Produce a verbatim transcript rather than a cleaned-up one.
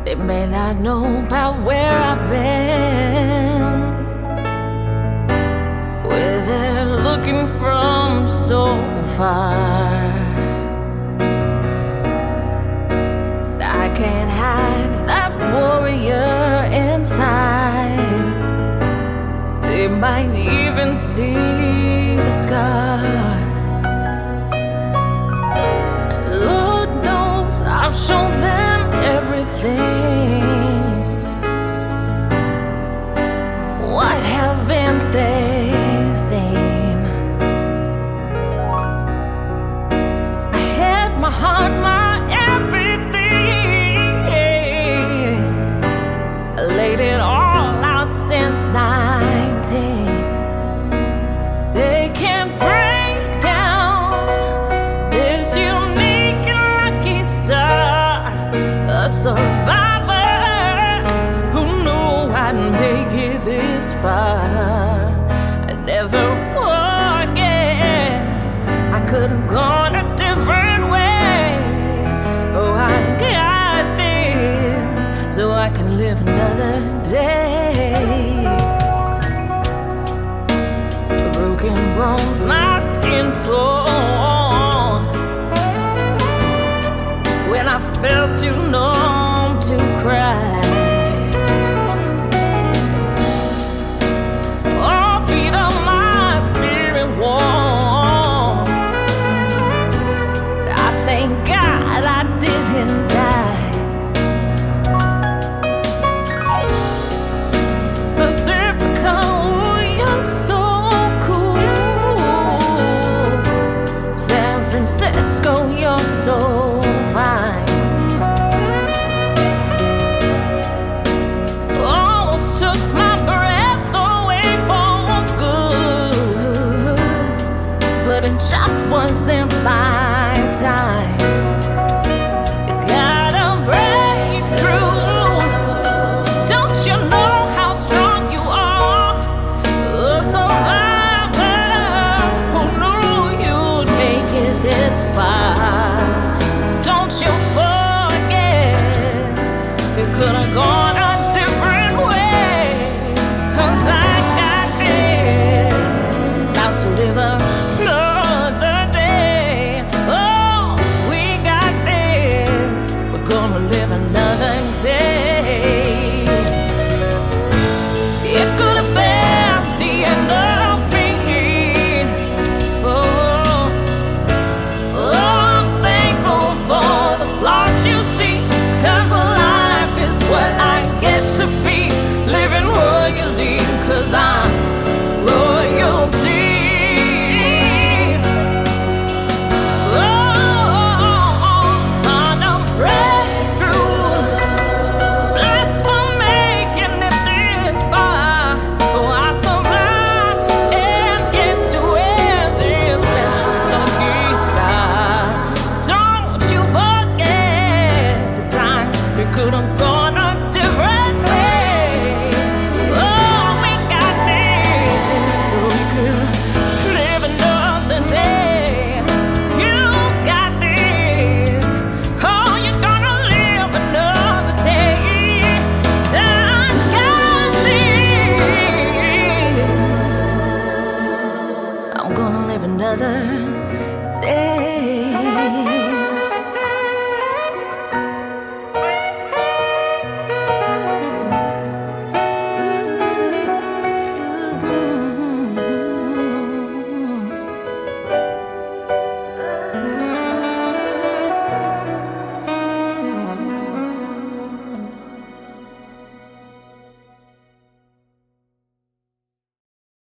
They may not know about where I've been, where they're looking from so far. I can't hide that warrior inside. They might even see the scar. Lord knows I've shown them everything. What haven't they seen? I had my heart, my everything. I laid it all out since nineteen. They can't break down this unique and lucky star, a survivor who knew I'd make it this far. I never forget, I could have gone a different way. Oh, I got this so I can live another day. Broken bones, my skin torn. When I felt too numb to cry, all beat on my spirit warm. I thank God I didn't die. Pacifica, ooh, you're so San Francisco, you're so fine. Almost took my breath away for good, but it just wasn't my time. You gotta break through. Don't you know how strong you are? A survivor who knew you'd make it this far. Don't you forget, you could have gone a different way. 'Cause I got this, about to live another day. Oh, we got this, we're gonna live another day. It could have been the end of me. Oh, I'm thankful for the flaws you see, 'cause life is what I get to be, living royally, 'cause I'm royalty. Oh, on a breakthrough, blessed for making it this far. Oh, I survived and get to wear this special lucky star. Don't you forget the time we could have gone